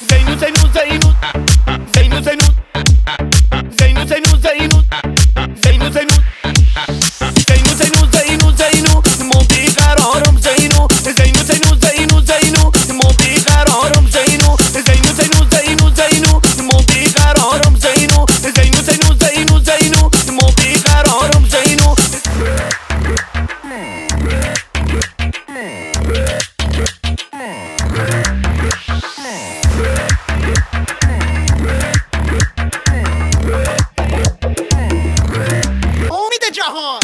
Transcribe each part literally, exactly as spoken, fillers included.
زینو زینو زینو زینو زینو زینو زینو زینو زینو زینو زینو زینو زینو زینو مو بیقرارم زینو زینو زینو زینو زینو مو بیقرارم زینو زینو زینو زینو زینو مو بیقرارم زینو زینو زینو زینو زینو مو بیقرارم زینو امید جهان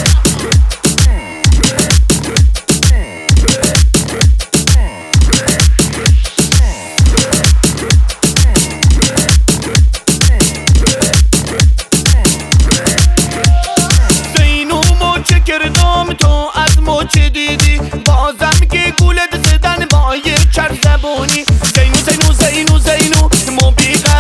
زینو مچه کردم تو از مچه دیدی بازم که گولت زدن با یک چرب زبونی زینو زینو زینو زینو مو بیقرارم